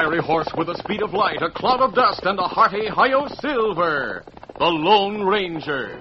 fiery horse with the speed of light, a cloud of dust, and a hearty Hi-Yo Silver, the Lone Ranger.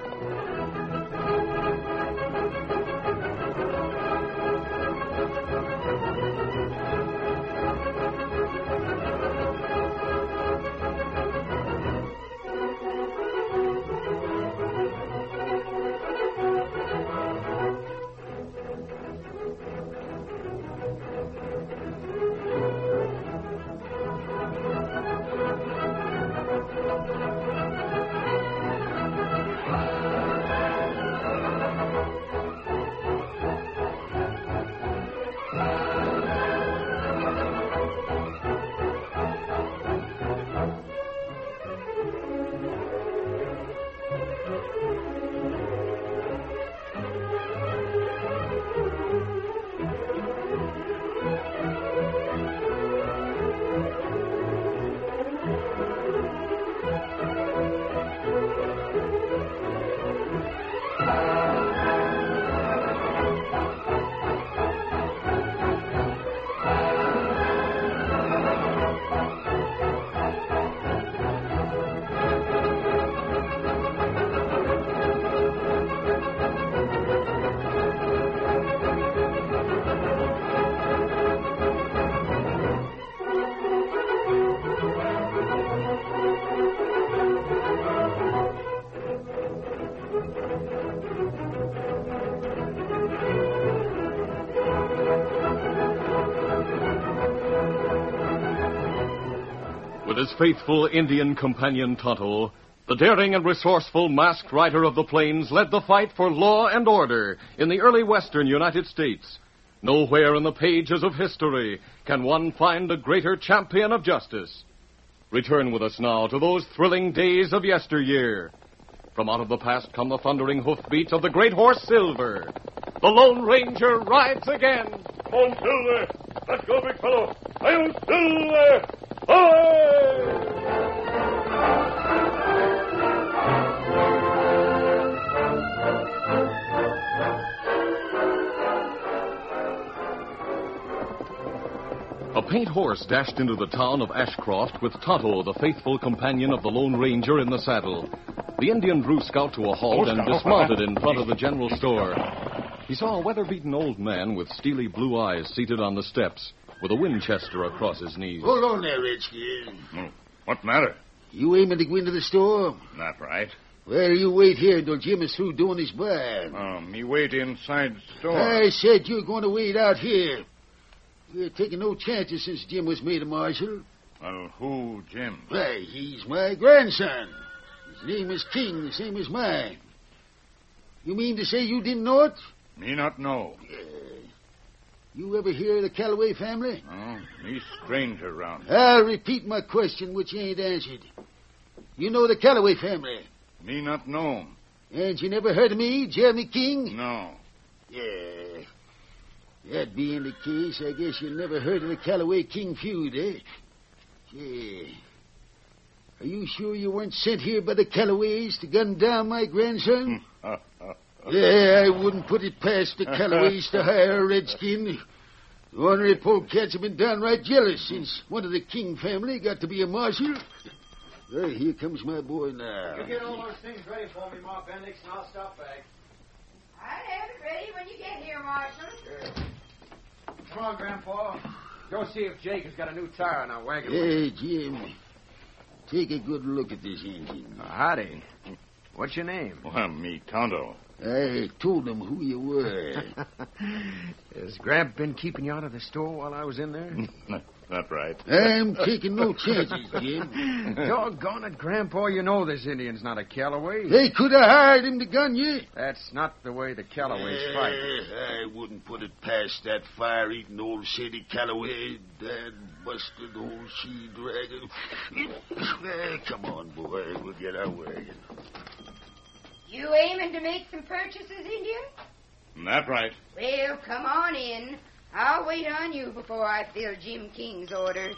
With his faithful Indian companion Tonto, the daring and resourceful masked rider of the plains led the fight for law and order in the early western United States. Nowhere in the pages of history can one find a greater champion of justice. Return with us now to those thrilling days of yesteryear. From out of the past come the thundering hoofbeats of the great horse Silver. The Lone Ranger rides again. Come on, Silver. Let's go, big fellow. I'm Silver. Away! A paint horse dashed into the town of Ashcroft with Tonto, the faithful companion of the Lone Ranger, in the saddle. The Indian drew Scout to a halt and dismounted in front of the general store. He saw a weather-beaten old man with steely blue eyes seated on the steps, with a Winchester across his knees. Hold on there, Redskin. What matter? You aiming to go into the store? Not right. Well, you wait here till Jim is through doing his buying. Me wait inside the store. I said you're going to wait out here. We're taking no chances since Jim was made a marshal. Well, who, Jim? Why, he's my grandson. His name is King, the same as mine. You mean to say you didn't know it? Me not know. You ever hear of the Calloway family? Oh, me stranger round. I'll repeat my question, which you ain't answered. You know the Calloway family? Me not know. And you never heard of me, Jeremy King? No. Yeah. That being the case, I guess you never heard of the Calloway-King feud, eh? Yeah. Are you sure you weren't sent here by the Callaways to gun down my grandson? Yeah, I wouldn't put it past the Callaways to hire a redskin. The ornery polecats have been downright jealous since one of the King family got to be a marshal. Well, here comes my boy now. You get all those things ready for me, Ma Bendix, and I'll stop back. I'll have it ready when you get here, Marshal. Sure. Come on, Grandpa. Go see if Jake has got a new tire on our wagon. Hey, Jim. Take a good look at this engine. Howdy. What's your name? Well, me Tonto. I told him who you were. Has Gramp been keeping you out of the store while I was in there? That's right. I'm taking no chances, Jim. Doggone it, Grandpa, you know this Indian's not a Callaway. They could have hired him to gun you. That's not the way the Callaways fight. I wouldn't put it past that fire-eating old Sadie Calloway, that busted old she-dragon. Come on, boy, we'll get our wagon. You aiming to make some purchases, Indian? That's right. Well, come on in. I'll wait on you before I fill Jim King's orders.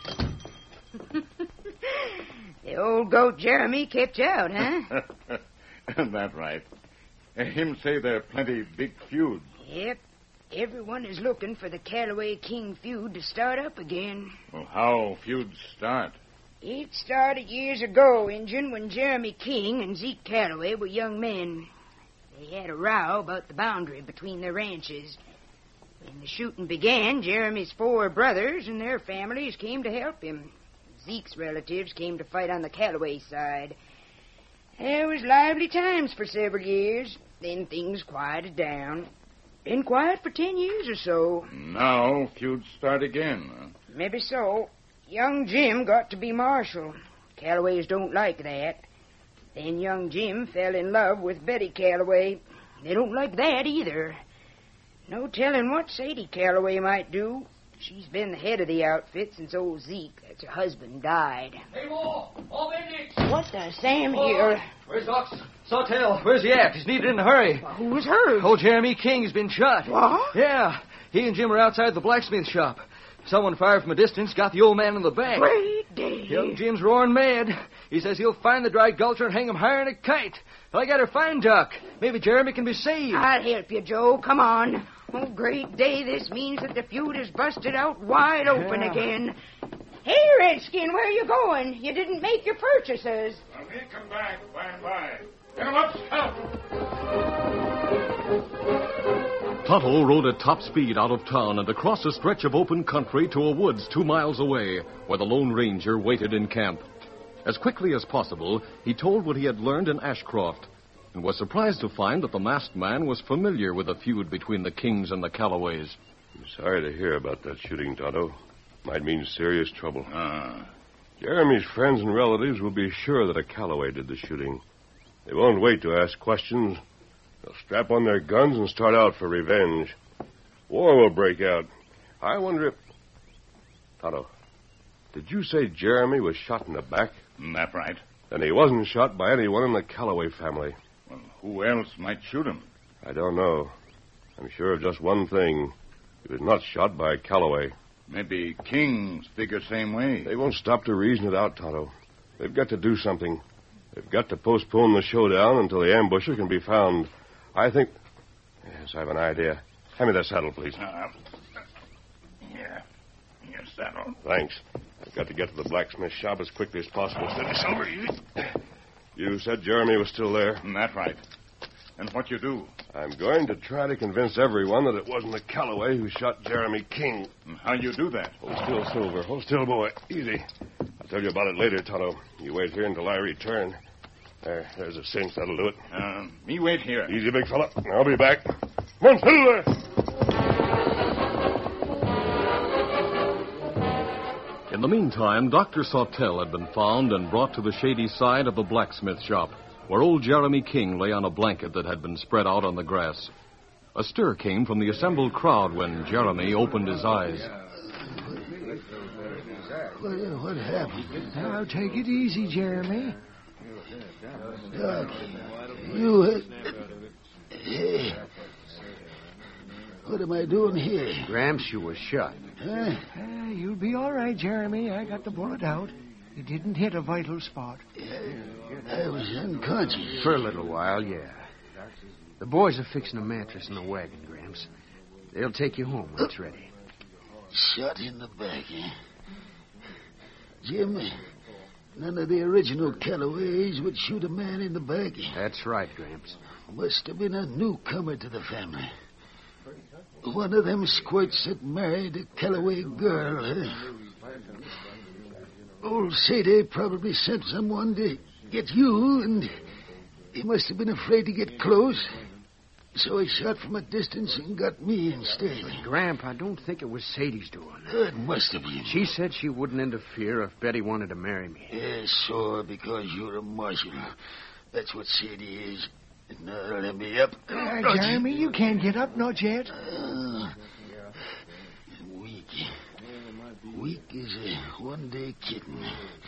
The old goat Jeremy kept you out, huh? That's right. Him say there plenty big feud. Yep. Everyone is looking for the Callaway-King feud to start up again. Well, how feuds start? It started years ago, Injun, when Jeremy King and Zeke Callaway were young men. They had a row about the boundary between their ranches. When the shooting began, Jeremy's 4 brothers and their families came to help him. Zeke's relatives came to fight on the Callaway side. There was lively times for several years. Then things quieted down. Been quiet for 10 years or so. Now feuds start again, huh? Maybe so. Young Jim got to be marshal. Callaways don't like that. Then young Jim fell in love with Betty Callaway. They don't like that either. No telling what Sadie Callaway might do. She's been the head of the outfit since old Zeke, that's her husband, died. Hey, Mo! Mo Bendix! What the Sam here? Where's Doc Sawtell? Where's he at? He's needed in a hurry. Who was hurt? Old Jeremy King's been shot. What? Yeah. He and Jim are outside the blacksmith shop. Someone fired from a distance, got the old man in the back. Great day. Young Jim's roaring mad. He says he'll find the dry gulcher and hang him higher than a kite. Well, I got her fine, Doc. Maybe Jeremy can be saved. I'll help you, Joe. Come on. Oh, great day. This means that the feud is busted out wide open again. Hey, Redskin, where are you going? You didn't make your purchases. Well, he'll come back by and by. Get him up, Scout! Tonto rode at top speed out of town and across a stretch of open country to a woods 2 miles away, where the Lone Ranger waited in camp. As quickly as possible, he told what he had learned in Ashcroft, and was surprised to find that the masked man was familiar with the feud between the Kings and the Callaways. I'm sorry to hear about that shooting, Tonto. Might mean serious trouble. Ah. Jeremy's friends and relatives will be sure that a Callaway did the shooting. They won't wait to ask questions. They'll strap on their guns and start out for revenge. War will break out. I wonder if... Tonto, did you say Jeremy was shot in the back? That right. Then he wasn't shot by anyone in the Callaway family. Well, who else might shoot him? I don't know. I'm sure of just one thing. He was not shot by Callaway. Maybe Kings figure same way. They won't stop to reason it out, Tonto. They've got to do something. They've got to postpone the showdown until the ambusher can be found. I think... Yes, I have an idea. Hand me that saddle, please. Here. Here's saddle. Thanks. I've got to get to the blacksmith shop as quickly as possible. Steady, Silver. You said Jeremy was still there? That right. And what you do? I'm going to try to convince everyone that it wasn't the Callaway who shot Jeremy King. How you do that? Hold still, Silver. Hold still, boy. Easy. I'll tell you about it later, Tonto. You wait here until I return. There's a cinch. That'll do it. Me wait here. Easy, big fella. I'll be back. Come on, Silver! In the meantime, Dr. Sawtell had been found and brought to the shady side of the blacksmith shop, where old Jeremy King lay on a blanket that had been spread out on the grass. A stir came from the assembled crowd when Jeremy opened his eyes. What happened? Now, take it easy, Jeremy. Doc, you... Hey. What am I doing here? Gramps, you was shot. Huh? You'll be all right, Jeremy. I got the bullet out. It didn't hit a vital spot. I was unconscious. For a little while, yeah. The boys are fixing a mattress in the wagon, Gramps. They'll take you home when it's ready. Shot in the back, eh? Jim, none of the original Callaways would shoot a man in the back. That's right, Gramps. Must have been a newcomer to the family. One of them squirts that married a Callaway girl, huh? Old Sadie probably sent someone to get you, and he must have been afraid to get close. So he shot from a distance and got me instead. Gramp, I don't think it was Sadie's doing. It must have been. She said she wouldn't interfere if Betty wanted to marry me. Yes, sure, because you're a marshal. That's what Sadie is. Now, let me up. Jeremy, you can't get up not yet. Weak. Weak as a one-day kitten.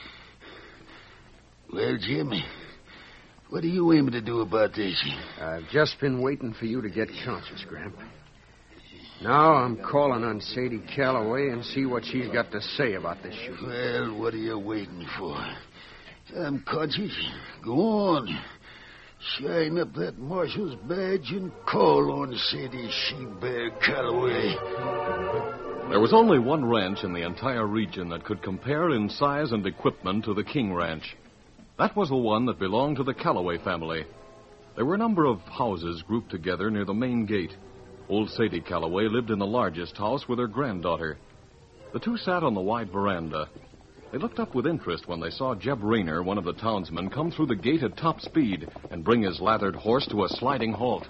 Well, Jim, what are you aiming to do about this? I've just been waiting for you to get conscious, Gramp. Now I'm calling on Sadie Callaway and see what she's got to say about this shooting. Well, what are you waiting for? I'm conscious. Go on. Shine up that marshal's badge and call on Sadie She-Bear Calloway. There was only one ranch in the entire region that could compare in size and equipment to the King Ranch. That was the one that belonged to the Calloway family. There were a number of houses grouped together near the main gate. Old Sadie Calloway lived in the largest house with her granddaughter. The two sat on the wide veranda. They looked up with interest when they saw Jeb Rayner, one of the townsmen, come through the gate at top speed and bring his lathered horse to a sliding halt.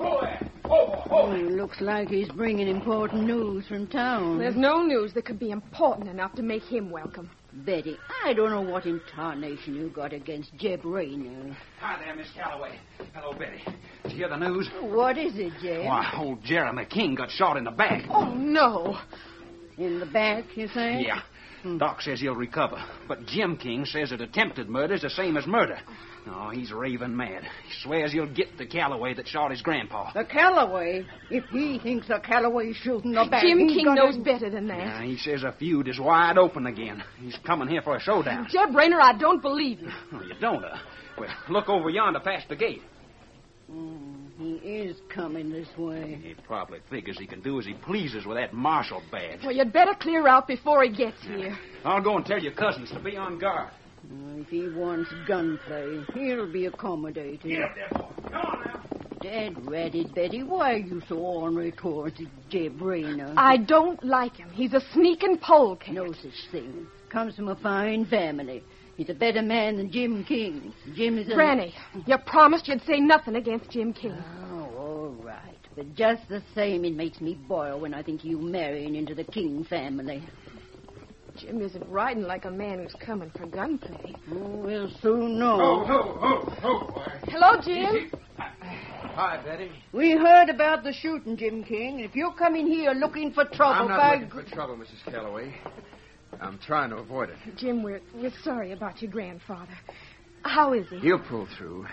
Looks like he's bringing important news from town. There's no news that could be important enough to make him welcome. Betty, I don't know what incarnation you got against Jeb Rayner. Hi there, Miss Calloway. Hello, Betty. Did you hear the news? What is it, Jeb? Why, old Jeremy King got shot in the back. Oh, no. In the back, you say? Yeah. Doc says he'll recover. But Jim King says that attempted murder's the same as murder. Oh, he's raving mad. He swears he'll get the Calloway that shot his grandpa. The Calloway? If he thinks the Calloway's shooting the back, Jim King knows better than that. Yeah, he says a feud is wide open again. He's coming here for a showdown. Jeb Rayner, I don't believe you. Oh, you don't, Well, look over yonder past the gate. He is coming this way. He probably figures he can do as he pleases with that marshal badge. Well, you'd better clear out before he gets here. I'll go and tell your cousins to be on guard. If he wants gunplay, he'll be accommodated. Get up there, boy. Come on now. Dad ratted, Betty. Why are you so ornery towards Jeb Rayner? I don't like him. He's a sneaking polecat. No such thing. Comes from a fine family. He's a better man than Jim King. Jim is a... Granny, you promised you'd say nothing against Jim King. Oh, all right. But just the same, it makes me boil when I think you marrying into the King family. Jim isn't riding like a man who's coming for gunplay. Oh, we'll soon know. Hello, Jim. Hi, Betty. We heard about the shooting, Jim King. If you're coming here looking for trouble... I'm not looking for trouble, Mrs. Calloway. I'm trying to avoid it. Jim, we're sorry about your grandfather. How is he? He'll pull through.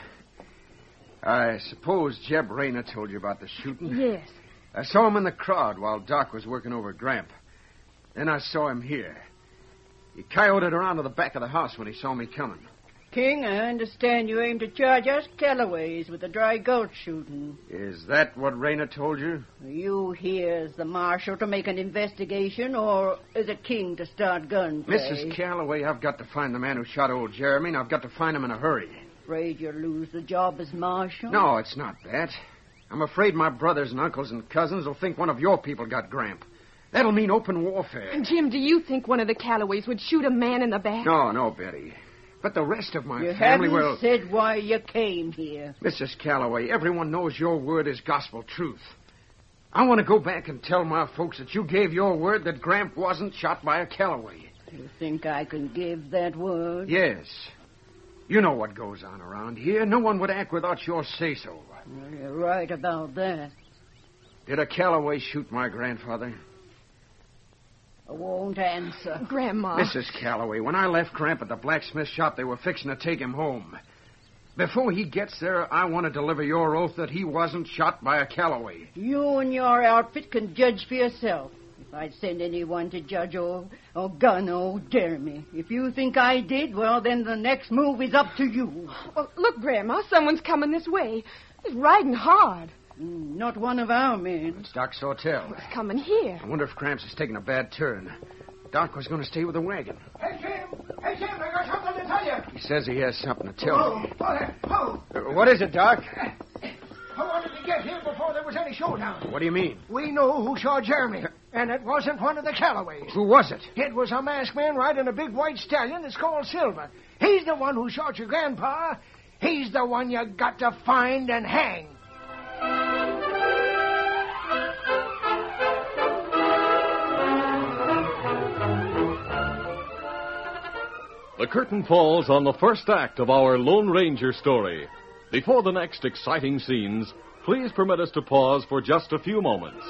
I suppose Jeb Rayner told you about the shooting? Yes. I saw him in the crowd while Doc was working over Gramp. Then I saw him here. He coyoted around to the back of the house when he saw me coming. King, I understand you aim to charge us Callaways with the dry gulch shooting. Is that what Rayner told you? Are you here as the marshal to make an investigation, or as a king to start gunplay? Mrs. Calloway, I've got to find the man who shot old Jeremy, and I've got to find him in a hurry. Afraid you'll lose the job as marshal? No, it's not that. I'm afraid my brothers and uncles and cousins will think one of your people got Gramp. That'll mean open warfare. Jim, do you think one of the Callaways would shoot a man in the back? No, Betty. But the rest of my you family haven't will... said why you came here. Mrs. Calloway, everyone knows your word is gospel truth. I want to go back and tell my folks that you gave your word that Gramp wasn't shot by a Calloway. You think I can give that word? Yes. You know what goes on around here. No one would act without your say-so. Well, you're right about that. Did a Calloway shoot my grandfather? I won't answer. Grandma. Mrs. Calloway, when I left Gramp at the blacksmith shop, they were fixing to take him home. Before he gets there, I want to deliver your oath that he wasn't shot by a Calloway. You and your outfit can judge for yourself. If I'd send anyone to judge or gun old Jeremy. If you think I did, well, then the next move is up to you. Well, look, Grandma, someone's coming this way. He's riding hard. Not one of our men. It's Doc Sawtell. He's coming here. I wonder if Gramps has taken a bad turn. Doc was going to stay with the wagon. Hey, Jim, I got something to tell you. He says he has something to tell me. Oh. What is it, Doc? I wanted to get here before there was any showdown. What do you mean? We know who shot Jeremy, and it wasn't one of the Callaways. Who was it? It was a masked man riding a big white stallion that's called Silver. He's the one who shot your grandpa. He's the one you got to find and hang. The curtain falls on the first act of our Lone Ranger story. Before the next exciting scenes, please permit us to pause for just a few moments.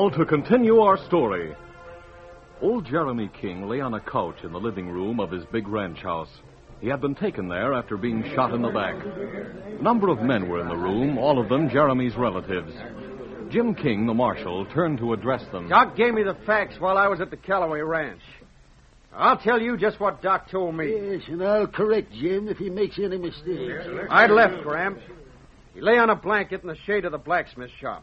now to continue our story. Old Jeremy King lay on a couch in the living room of his big ranch house. He had been taken there after being shot in the back. A number of men were in the room, all of them Jeremy's relatives. Jim King, the marshal, turned to address them. Doc gave me the facts while I was at the Callaway Ranch. I'll tell you just what Doc told me. Yes, and I'll correct Jim if he makes any mistakes. I'd left Gramp. He lay on a blanket in the shade of the blacksmith shop.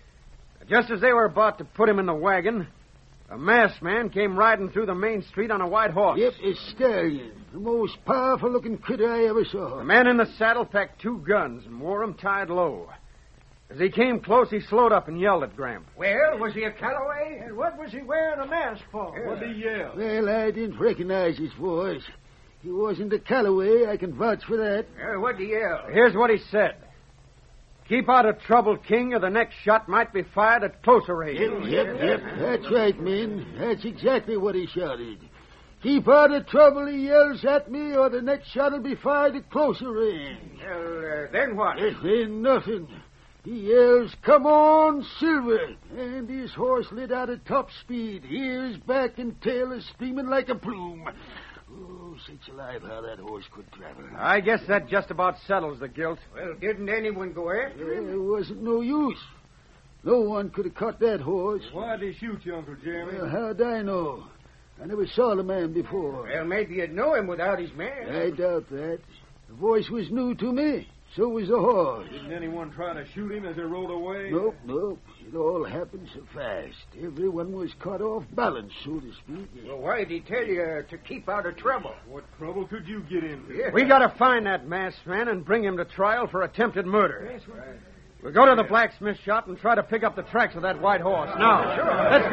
Just as they were about to put him in the wagon, a masked man came riding through the main street on a white horse. Yep, a stallion. The most powerful-looking critter I ever saw. The man in the saddle packed 2 guns and wore them tied low. As he came close, he slowed up and yelled at Gramp. Well, was he a Callaway? And what was he wearing a mask for? What'd he yell? Well, I didn't recognize his voice. He wasn't a Callaway. I can vouch for that. What'd he yell? Here's what he said. Keep out of trouble, King, or the next shot might be fired at closer range. Yep. That's right, men. That's exactly what he shouted. Keep out of trouble, he yells at me, or the next shot will be fired at closer range. Well, then what? Then nothing. He yells, "Come on, Silver!" And his horse lit out at top speed. Ears, back, and tail is streaming like a plume. Oh, sakes alive, how that horse could travel. I guess that just about settles the guilt. Well, didn't anyone go after him? There wasn't no use. No one could have caught that horse. Why'd they shoot you, Uncle Jeremy? Well, how'd I know? I never saw the man before. Well, maybe you'd know him without his mask. I doubt that. The voice was new to me. So was the horse. Didn't anyone try to shoot him as they rode away? Nope. It all happened so fast. Everyone was caught off balance, so to speak. Well, why'd he tell you to keep out of trouble? What trouble could you get into? Yeah. We got to find that masked man and bring him to trial for attempted murder. That's right. We'll go to the blacksmith shop and try to pick up the tracks of that white horse. Now, let's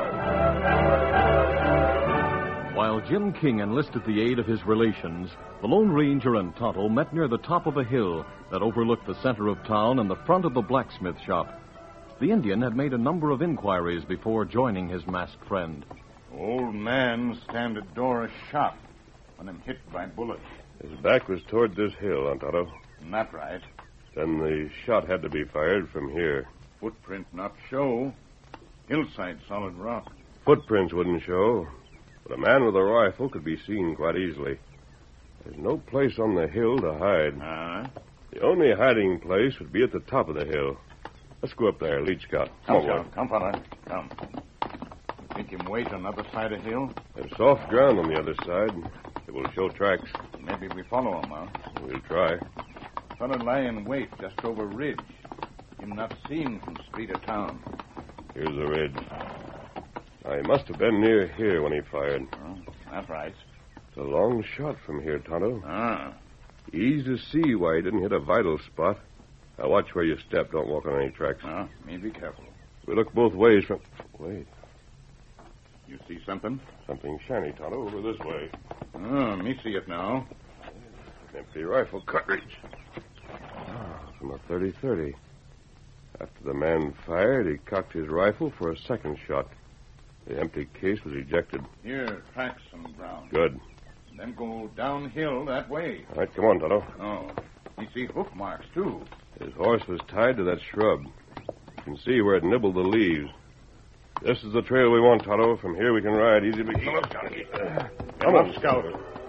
go. While Jim King enlisted the aid of his relations, the Lone Ranger and Tonto met near the top of a hill that overlooked the center of town and the front of the blacksmith shop. The Indian had made a number of inquiries before joining his masked friend. Old man stand at door of shop when I'm hit by bullet. His back was toward this hill, Aunt Otto. Not right. Then the shot had to be fired from here. Footprint not show. Hillside solid rock. Footprints wouldn't show, but a man with a rifle could be seen quite easily. There's no place on the hill to hide. The only hiding place would be at the top of the hill. Let's go up there, lead scout. Come, fella. Come. You think him wait on the other side of hill? There's soft ground on the other side. It will show tracks. Maybe we follow him, huh? We'll try. Fella lie and wait just over ridge. Him not seen from street or town. Here's the ridge. Now, he must have been near here when he fired. Oh, that's right. It's a long shot from here, Tonto. Ah. Easy to see why he didn't hit a vital spot. Now, watch where you step. Don't walk on any tracks. Me be careful. We look both ways from... Wait. You see something? Something shiny, Tonto, over this way. Me see it now. Empty rifle cartridge. From a 30-30. After the man fired, he cocked his rifle for a second shot. The empty case was ejected. Here, tracks on the ground. Good. Then go downhill that way. All right, come on, Tonto. Oh. You see hoof marks, too. His horse was tied to that shrub. You can see where it nibbled the leaves. This is the trail we want, Tonto. From here we can ride easy. Come on, Scout.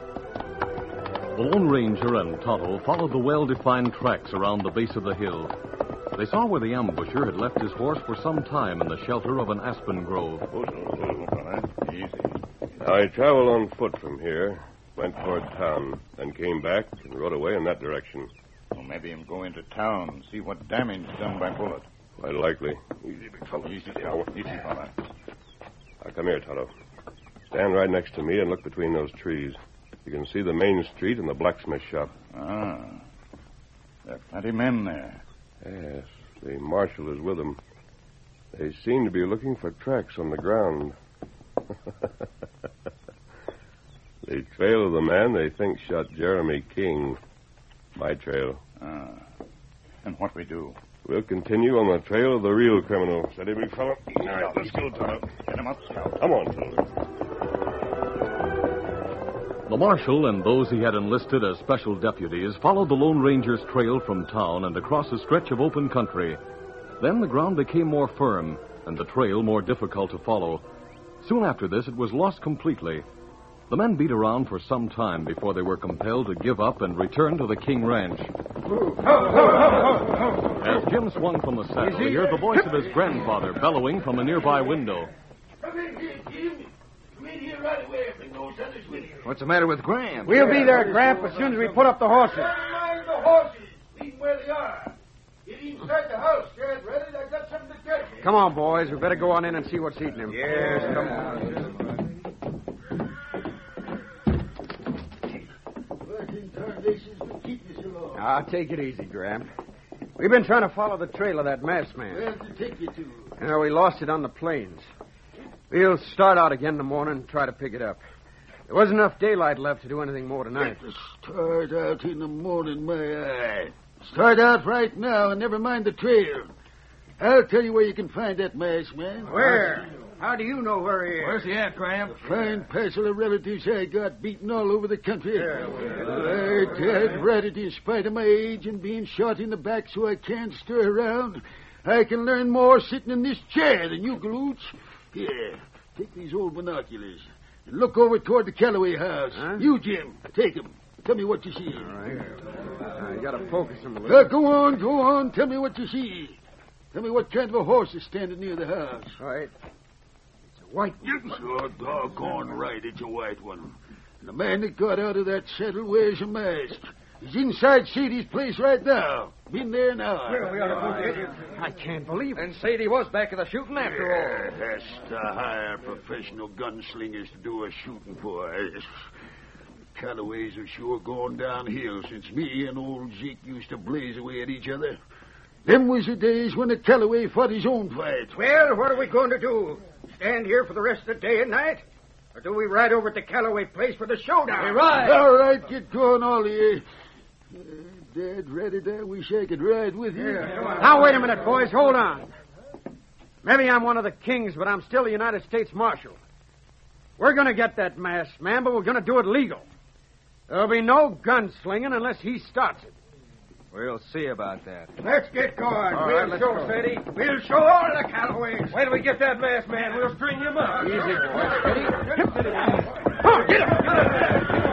The Lone Ranger and Tonto followed the well-defined tracks around the base of the hill. They saw where the ambusher had left his horse for some time in the shelter of an aspen grove. Easy. Now, he traveled on foot from here, went toward town, then came back and rode away in that direction. Well, maybe him go into town and see what damage done by bullet. Quite likely. Easy, big fella. Easy, fella. Now, come here, Tonto. Stand right next to me and look between those trees. You can see the main street and the blacksmith shop. There are plenty men there. Yes, the marshal is with them. They seem to be looking for tracks on the ground. The trail of the man they think shot Jeremy King. My trail. And what we do? We'll continue on the trail of the real criminal. Steady, big fella. All right, let's go, Tonto. Get him up, Scout. Come on, Silver. The marshal and those he had enlisted as special deputies followed the Lone Ranger's trail from town and across a stretch of open country. Then the ground became more firm, and the trail more difficult to follow. Soon after this, it was lost completely. The men beat around for some time before they were compelled to give up and return to the King Ranch. As Jim swung from the saddle, he heard the voice of his grandfather bellowing from a nearby window. Come in here, Jim. Come in here right away. Bring those others with you. What's the matter with Graham? We'll be there, Gramp, as soon as we put up the horses. Never mind the horses. Leave them where they are. Get inside the house, Dad. Ready? I got something to tell you. Come on, boys. We better go on in and see what's eating him. Yes, come on. What in tarnations will keep us along? Now, take it easy, Gramp. We've been trying to follow the trail of that masked man. Where'd it take you to? We lost it on the plains. We'll start out again in the morning and try to pick it up. There wasn't enough daylight left to do anything more tonight. Start out in the morning, my eye. Start out right now and never mind the trail. I'll tell you where you can find that masked man. Where? How do you know where he is? Where's he at, Graham? A fine parcel of relatives I got beaten all over the country. I dead right it in spite of my age and being shot in the back so I can't stir around. I can learn more sitting in this chair than you galoots. Here, take these old binoculars and look over toward the Calloway house. Huh? You, Jim, take them. Tell me what you see. All right. You got to focus him a little. Go on. Tell me what you see. Tell me what kind of a horse is standing near the house. All right. It's a white one. So doggone right, it's a white one. And the man that got out of that saddle wears a mask. He's inside Sadie's place right now. Been there an hour. We ought to go get him. I can't believe it. And Sadie was back at the shooting after all. That's to hire professional gunslingers to do a shooting for us. Callaways are sure going downhill since me and old Zeke used to blaze away at each other. Them was the days when the Callaway fought his own fight. Well, what are we going to do? Stand here for the rest of the day and night? Or do we ride over to Callaway place for the showdown? We ride. All right, get going, all of you. Dad, ready there? I wish I could ride with you. Now, wait a minute, boys. Hold on. Maybe I'm one of the kings, but I'm still the United States Marshal. We're going to get that masked man, but we're going to do it legal. There'll be no gunslinging unless he starts it. We'll see about that. Let's get going. All We'll right, let's show go. Sadie. We'll show all the Callaways. Wait till we get that masked man. We'll string him up. Easy, boys. Steady. Oh, get him.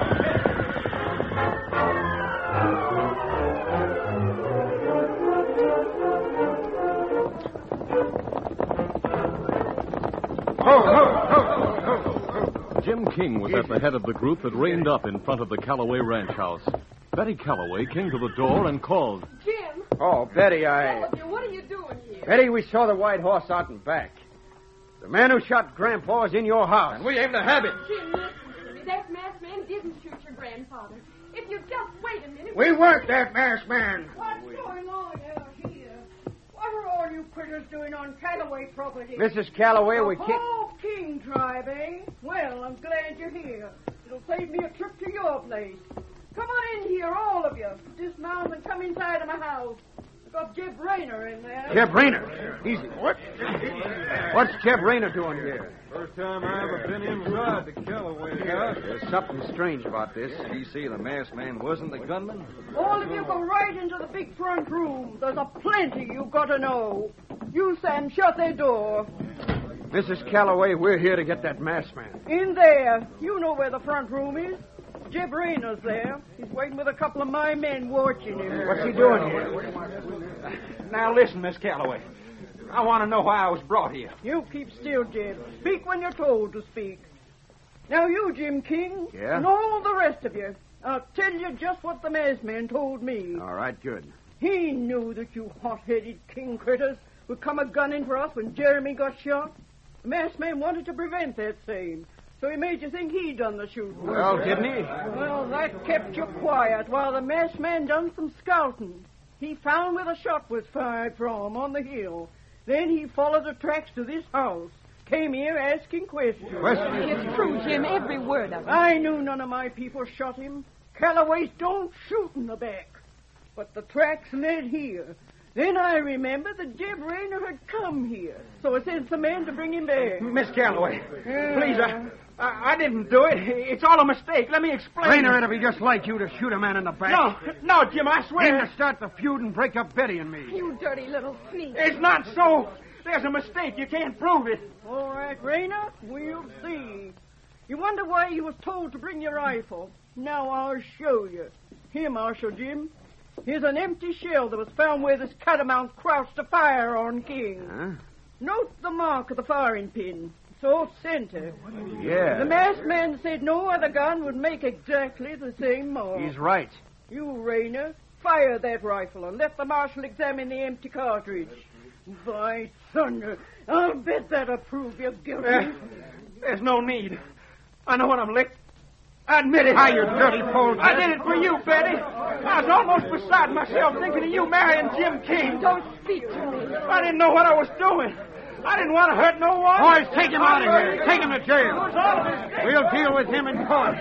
Jim King was at the head of the group that reined up in front of the Callaway ranch house. Betty Callaway came to the door and called. Jim! Oh, Betty, What are you doing here? Betty, we saw the white horse out and back. The man who shot Grandpa is in your house. And we aim to have him. Jim, listen to me. That masked man didn't shoot your grandfather. If you just wait a minute... We weren't that masked man. What's going on out here? What are all you critters doing on Callaway property? Mrs. Callaway, we The can't... whole King tribe, eh? Well, I'm glad you're here. It'll save me a trip to your place. Come on in here, all of you. Dismount and come inside of my house. I've got Jeb Rayner in there. Jeb Rayner? Easy. What? What's Jeb Rayner doing here? First time I ever been inside the Callaway house. There's something strange about this. You see, the masked man wasn't the gunman? All of you go right into the big front room. There's a plenty you've got to know. You, Sam, shut that door. Mrs. Callaway, we're here to get that masked man. In there. You know where the front room is. Jeb Rayner's there. He's waiting with a couple of my men watching him. What's he doing here? Now listen, Miss Callaway. I want to know why I was brought here. You keep still, Jeb. Speak when you're told to speak. Now you, Jim King, Yeah? and all the rest of you, I'll tell you just what the masked man told me. All right, good. He knew that you hot-headed king critters would come a-gunning for us when Jeremy got shot. The masked man wanted to prevent that same, so he made you think he done the shooting. Well, didn't he? Well, that kept you quiet while the masked man done some scouting. He found where the shot was fired from on the hill. Then he followed the tracks to this house. Came here asking questions. It's true, Jim, every word of it. I knew none of my people shot him. Callaways don't shoot in the back. But the tracks led here. Then I remembered that Jeb Rayner had come here. So I sent some men to bring him back. Miss Callaway, please, I didn't do it. It's all a mistake. Let me explain. Rayner, it'll be just like you to shoot a man in the back. No, Jim, I swear. Him to start the feud and break up Betty and me. You dirty little sneak. It's not so. There's a mistake. You can't prove it. All right, Rayner, we'll see. You wonder why you was told to bring your rifle. Now I'll show you. Here, Marshal Jim. Here's an empty shell that was found where this catamount crouched to fire on King. Huh? Note the mark of the firing pin. It's off center. Yeah. The masked man said no other gun would make exactly the same mark. He's right. You, Rayner, fire that rifle and let the marshal examine the empty cartridge. By thunder, I'll bet that'll prove you're guilty. There's no need. I know when I'm licked. I admit it. You dirty pole. I did it for you, Betty. I was almost beside myself thinking of you marrying Jim King. Don't speak to me. I didn't know what I was doing. I didn't want to hurt no one. Boys, take him out of here. Take him to jail. We'll deal with him in court.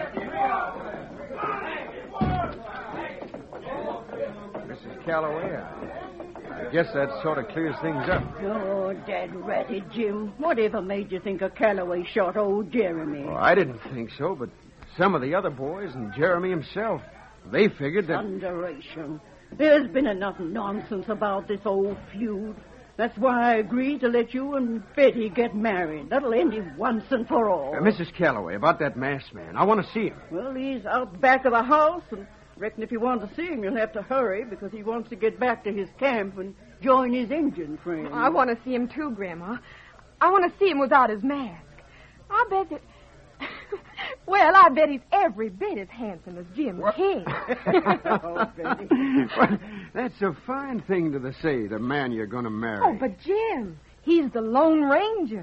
Mrs. Calloway, I guess that sort of clears things up. Oh, Dad ratty, Jim. Whatever made you think of Calloway shot old Jeremy? Well, I didn't think so, but some of the other boys and Jeremy himself, they figured that... Thunderation. There's been enough nonsense about this old feud. That's why I agreed to let you and Betty get married. That'll end it once and for all. Mrs. Calloway, about that masked man. I want to see him. Well, he's out back of the house, and reckon if you want to see him, you'll have to hurry because he wants to get back to his camp and join his Indian friends. I want to see him too, Grandma. I want to see him without his mask. I bet that... Well, I bet he's every bit as handsome as Jim King. Oh, Betty. Well, that's a fine thing to say, the man you're going to marry. Oh, but Jim, he's the Lone Ranger.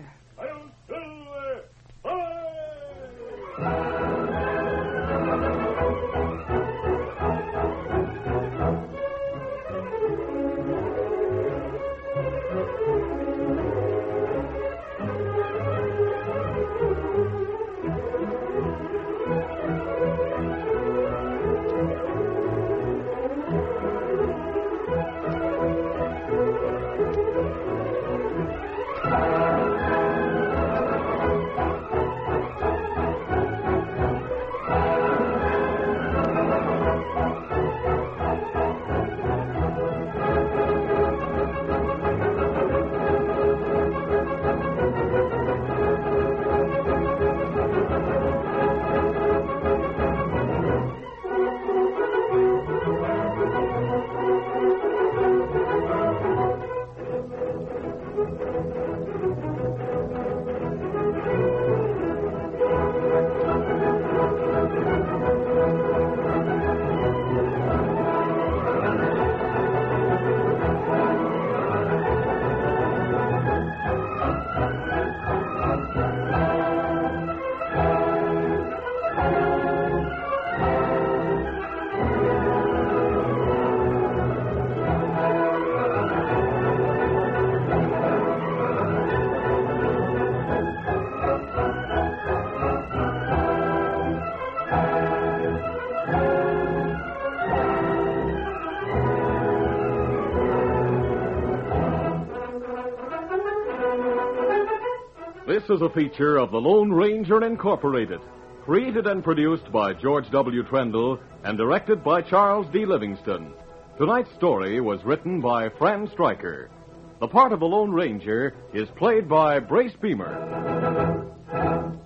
This is a feature of the Lone Ranger Incorporated, created and produced by George W. Trendle and directed by Charles D. Livingston. Tonight's story was written by Fran Stryker. The part of the Lone Ranger is played by Brace Beamer.